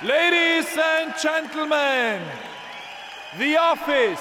Ladies and gentlemen, The Office.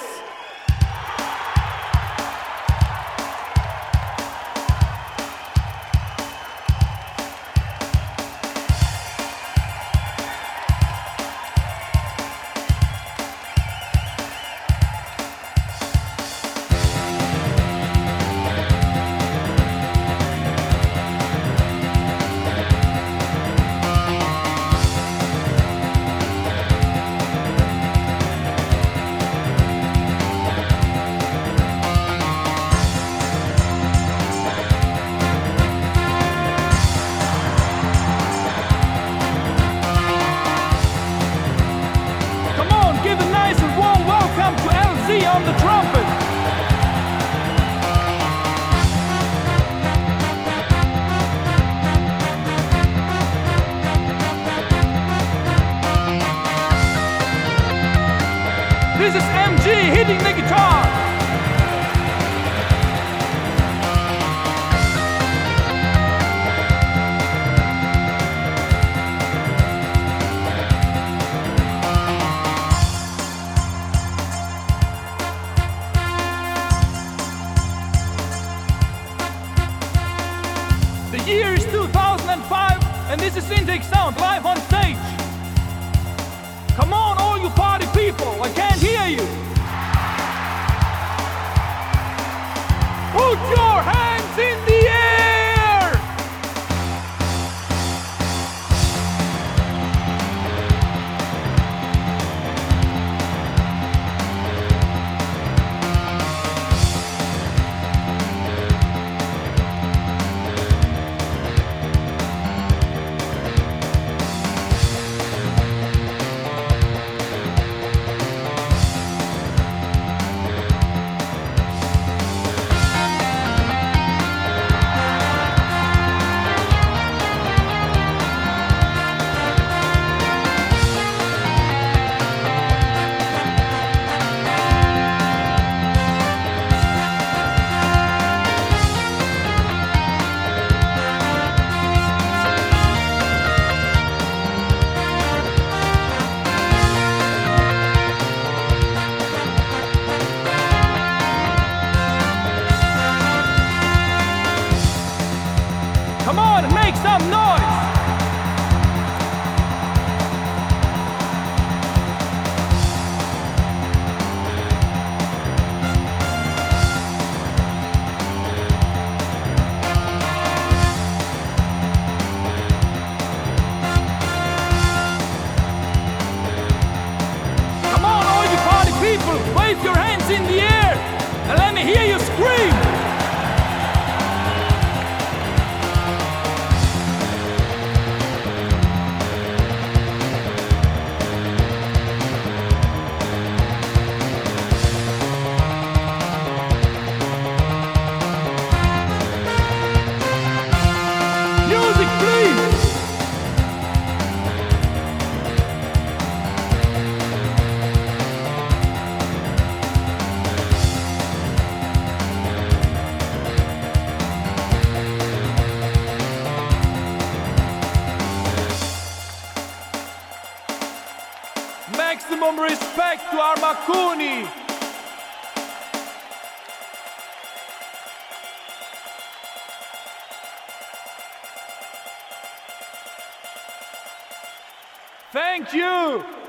Give a nice and warm welcome to LZ on the trumpet. This is MG hitting the guitar. The year is 2005 and this is Intake Sound live on stage. Come on all you party people, I can't hear you. Put your hands in the air. Come on, make some noise! Come on, all you party people, wave your hands in the air and let me hear you scream! Music, please! Maximum respect to Armakuni! Thank you!